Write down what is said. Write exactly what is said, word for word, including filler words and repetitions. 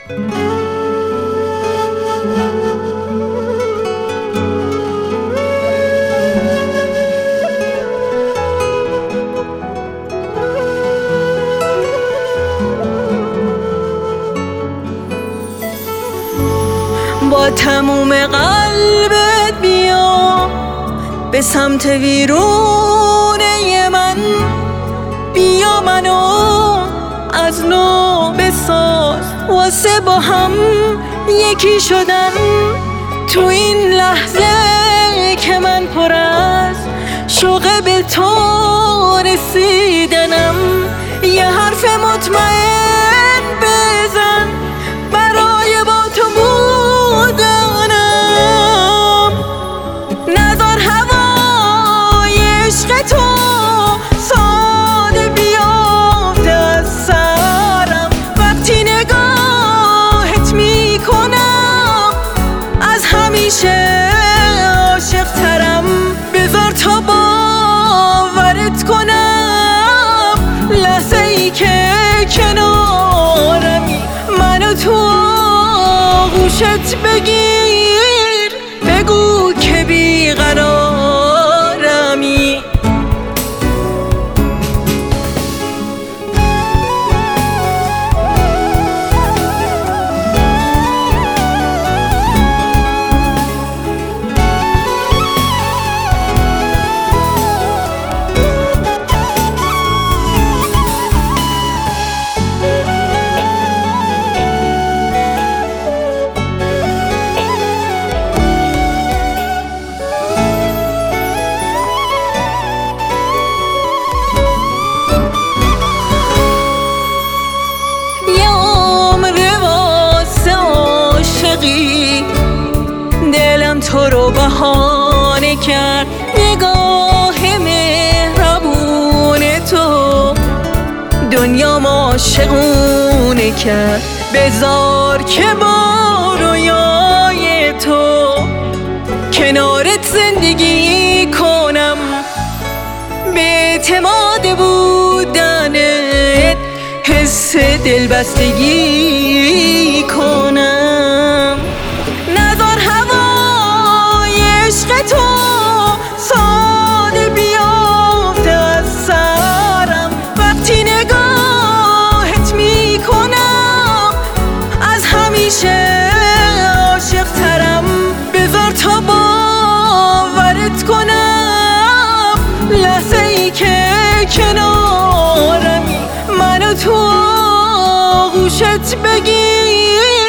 با تموم قلبت بیا به سمت ویرونه من، بیا منو از نو بساز واسه با هم یکی شدن. تو این لحظه که من پر از شوق به تو رسیدنم، یه حرف مطمئن بزن برای با تو بودنم. نذار هوای عشق تو ساده بیافته از سرم، وقتی نگاهت میکنم از همیشه عاشق ترم. بذار تا باورت کنم لحظه ای که کنارمی، منو تو آغوشت بگیر، بگو که بیقرارمی. دلم تو رو بهانه کرد، نگاه مهربون تو دنیا ما عاشقونه کرد. بذار که با رویای تو کنارت زندگی کنم، به اعتماد بودنت حس دلبستگی کنم. نذار هوای عشق تو ساده بیافته از سرم، وقتی نگاهت میکنم از همیشه عاشق ترم. بذار تا باورت کنم لحظه ای که کنارمی، منو تو آغوشت بگیر،